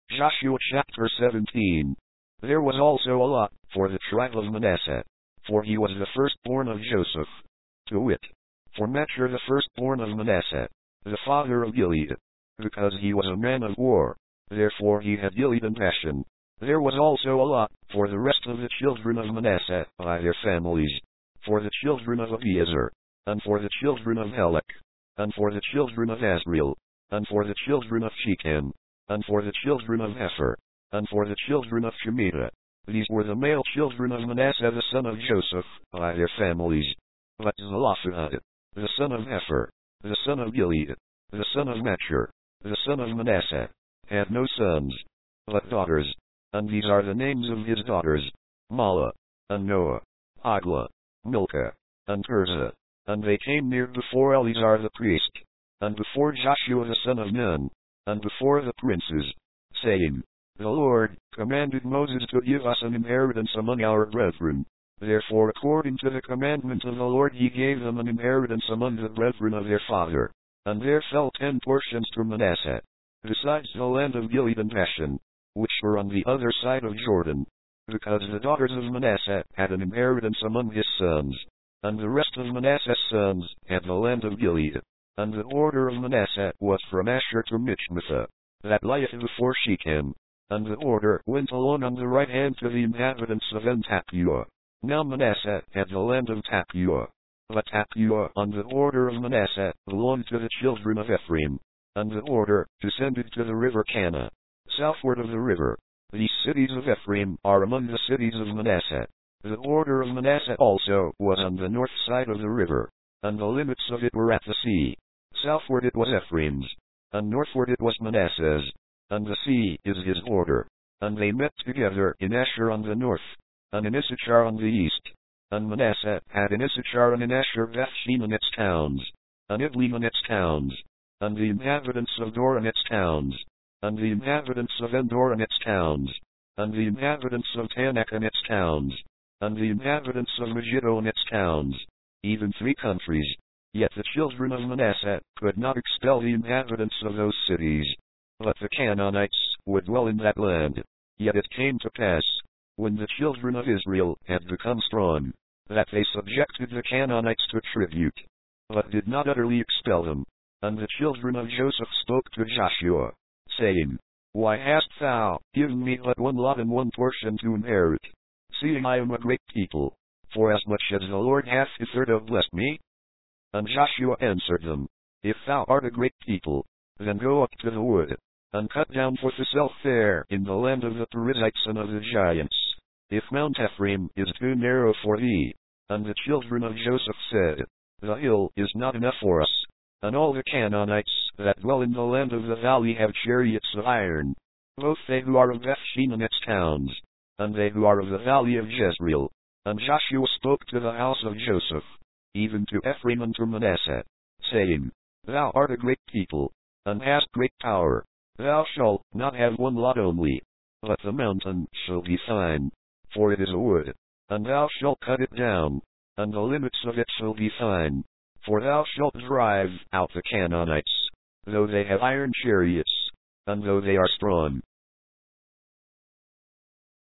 Joshua chapter 17. There was also a lot for the tribe of Manasseh, for he was the firstborn of Joseph, to wit, for Machir the firstborn of Manasseh, the father of Gilead, because he was a man of war, therefore he had Gilead and Bashan. There was also a lot for the rest of the children of Manasseh by their families, for the children of Abiezer, and for the children of Helek, and for the children of Asriel, and for the children of Shechem, and for the children of Epher, and for the children of Shemitah. These were the male children of Manasseh the son of Joseph, by their families. But Zelophehad, the son of Epher, the son of Gilead, the son of Machir, the son of Manasseh, had no sons, but daughters, and these are the names of his daughters, Mahlah, and Noah, Hoglah, Milcah, and Tirzah. And they came near before Eleazar the priest, and before Joshua the son of Nun, and before the princes, saying, The Lord commanded Moses to give us an inheritance among our brethren. Therefore according to the commandment of the Lord he gave them an inheritance among the brethren of their father. And there fell 10 portions to Manasseh, besides the land of Gilead and Bashan, which were on the other side of Jordan, because the daughters of Manasseh had an inheritance among his sons. And the rest of Manasseh's sons had the land of Gilead. And the order of Manasseh was from Asher to Michmethah, that lieth before Shechem. And the order went along on the right hand to the inhabitants of En-Tappuah. Now Manasseh had the land of Tappuah. But Tappuah on the order of Manasseh belonged to the children of Ephraim. And the order descended to the river Cana, southward of the river. These cities of Ephraim are among the cities of Manasseh. The order of Manasseh also was on the north side of the river, and the limits of it were at the sea. Southward it was Ephraim's, and northward it was Manasseh's, and the sea is his order. And they met together in Asher on the north, and in Issachar on the east. And Manasseh had in Issachar and in Asher Bethshean and its towns, and Ibleam and its towns, and the inhabitants of Dor and its towns, and the inhabitants of Endor and its towns, and the inhabitants of Tanak and its towns, and the inhabitants of Megiddo and its towns, even 3 countries. Yet the children of Manasseh could not expel the inhabitants of those cities, but the Canaanites would dwell in that land. Yet it came to pass, when the children of Israel had become strong, that they subjected the Canaanites to tribute, but did not utterly expel them. And the children of Joseph spoke to Joshua, saying, Why hast thou given me but 1 lot and 1 portion to inherit, seeing I am a great people, forasmuch as the Lord hath hitherto blessed me? And Joshua answered them, If thou art a great people, then go up to the wood, and cut down for thyself there in the land of the Perizzites and of the giants, if Mount Ephraim is too narrow for thee. And the children of Joseph said, The hill is not enough for us, and all the Canaanites that dwell in the land of the valley have chariots of iron, both they who are of Bethshean and its towns, and they who are of the valley of Jezreel. And Joshua spoke to the house of Joseph, even to Ephraim and to Manasseh, saying, Thou art a great people, and hast great power. Thou shalt not have 1 lot only, but the mountain shall be thine, for it is a wood, and thou shalt cut it down, and the limits of it shall be thine. For thou shalt drive out the Canaanites, though they have iron chariots, and though they are strong.